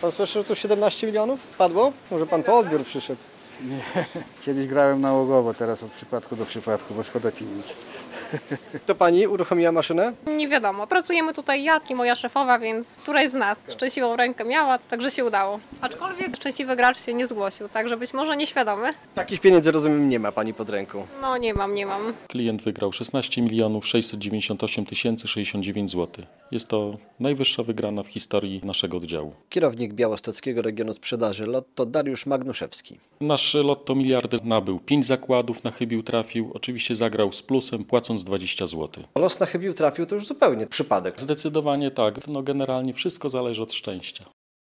Pan słyszy, że tu 17 milionów padło? Może pan po odbiór przyszedł? Nie. Kiedyś grałem nałogowo, teraz od przypadku do przypadku, bo szkoda pieniędzy. To pani uruchomiła maszynę? Nie wiadomo, pracujemy tutaj ja i moja szefowa, więc któraś z nas szczęśliwą rękę miała, także się udało. Aczkolwiek szczęśliwy gracz się nie zgłosił, także być może nieświadomy. Takich pieniędzy, rozumiem, nie ma pani pod ręką. No nie mam. Klient wygrał 16 milionów 698 069 zł. Jest to najwyższa wygrana w historii naszego oddziału. Kierownik białostockiego regionu sprzedaży Lotto Dariusz Magnuszewski. Nasz Lotto Miliarder nabył 5 zakładów, na chybił trafił, oczywiście zagrał z plusem, płacąc 20 zł. Los na chybił trafił to już zupełnie przypadek. Zdecydowanie tak, generalnie wszystko zależy od szczęścia.